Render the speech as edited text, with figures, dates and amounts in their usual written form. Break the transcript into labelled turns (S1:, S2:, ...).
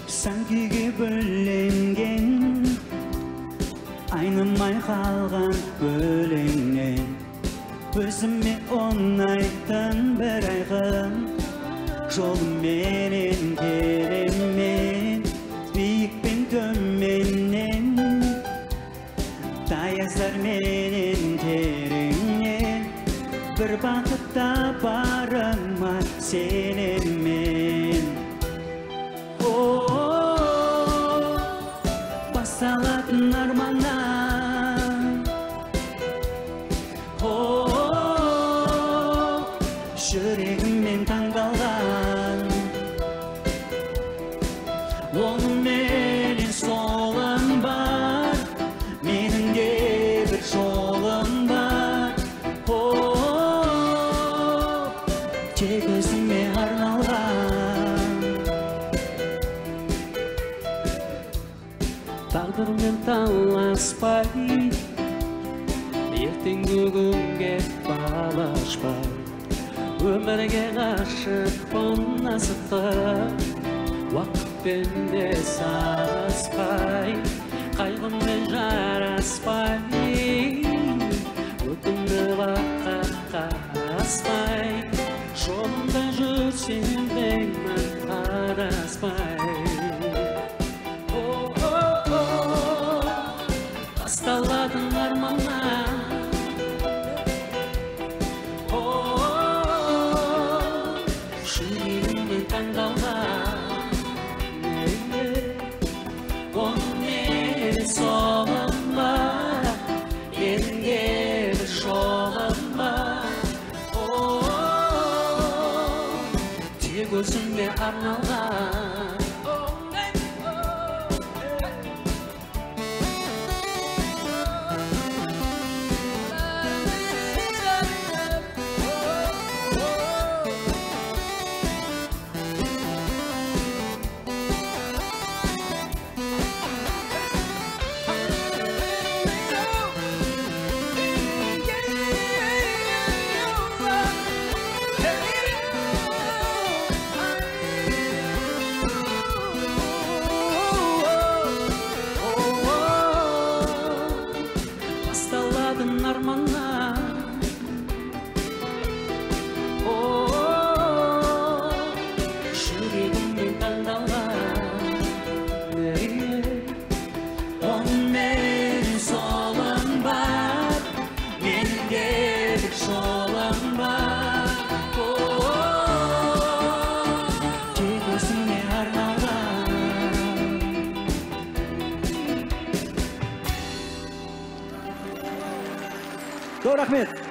S1: Sankiге bölengen айнымай қалған өлеңнен өзіме оңайттың бір айқын жолыменен келемін биік пен төменнен таяздар менен тереңнен бір бақытта барыма сенемін. Басталатын арманнан жүрегіммен таңдалған оның менен солым бар менің де бір жолым бар тек өзіме арналған
S2: тағдырмен таласпай ертең бүгінге балашпай өмірге ғашықпын асықпай уақытпен де сараспай қайғыммен жараспай өкініп баққа қараспай жолымда жүрсем деймін қараспай басталатын арманнан жүрегіммен таңдалған оның менен солым бар менің де бір жолым бар тек өзіме арналған арманнан жүрегіммен таңдалған оның менен солым бар менің де бір жолым бар тек өзіңе арналған.
S1: Рахмет.